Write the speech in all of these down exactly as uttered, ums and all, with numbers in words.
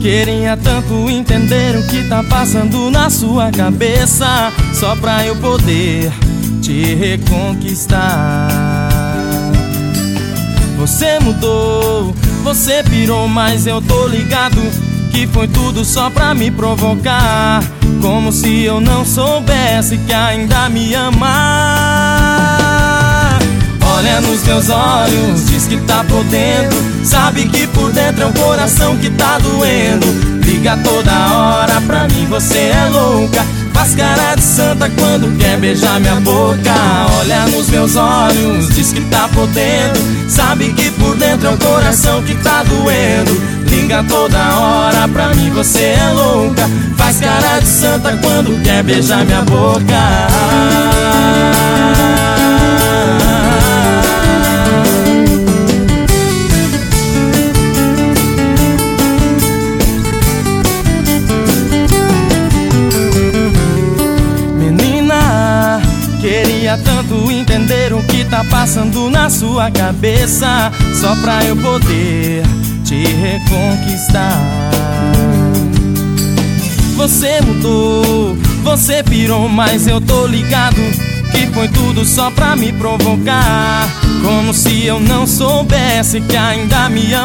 Queria tanto entender o que tá passando na sua cabeça, só pra eu poder te reconquistar. Você mudou, você pirou, mas eu tô ligado que foi tudo só pra me provocar, como se eu não soubesse que ainda me ama. Olha nos meus olhos, diz que tá podendo, sabe que por dentro é um coração que tá doendo. Liga toda hora pra mim, você é louca, faz cara de santa quando quer beijar minha boca. Olha nos meus olhos, diz que tá podendo, sabe que por dentro é um coração que tá doendo. Liga toda hora pra mim, você é louca, faz cara de santa quando quer beijar minha boca. Queria tanto entender o que tá passando na sua cabeça, só pra eu poder te reconquistar. Você mudou, você pirou, mas eu tô ligado que foi tudo só pra me provocar, como se eu não soubesse que ainda me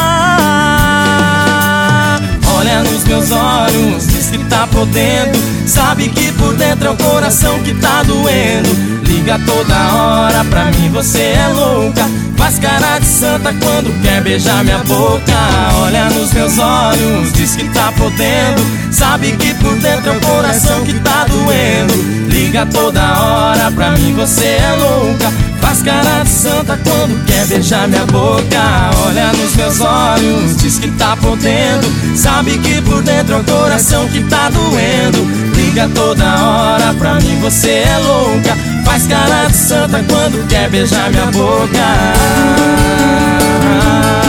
ama. Olha nos meus olhos, diz que tá podendo, sabe que por dentro é o coração que tá doendo. Liga toda hora pra mim, você é louca, faz cara de santa quando quer beijar minha boca. Olha nos meus olhos, diz que tá podendo, sabe que por dentro é o coração que tá doendo. Liga toda hora pra mim, você é louca, faz cara de santa quando quer beijar minha boca. Olha nos meus olhos, diz que tá podendo, sabe que por dentro é o coração que tá doendo. Liga toda hora pra mim, você é louca, faz cara de santa quando quer beijar minha boca.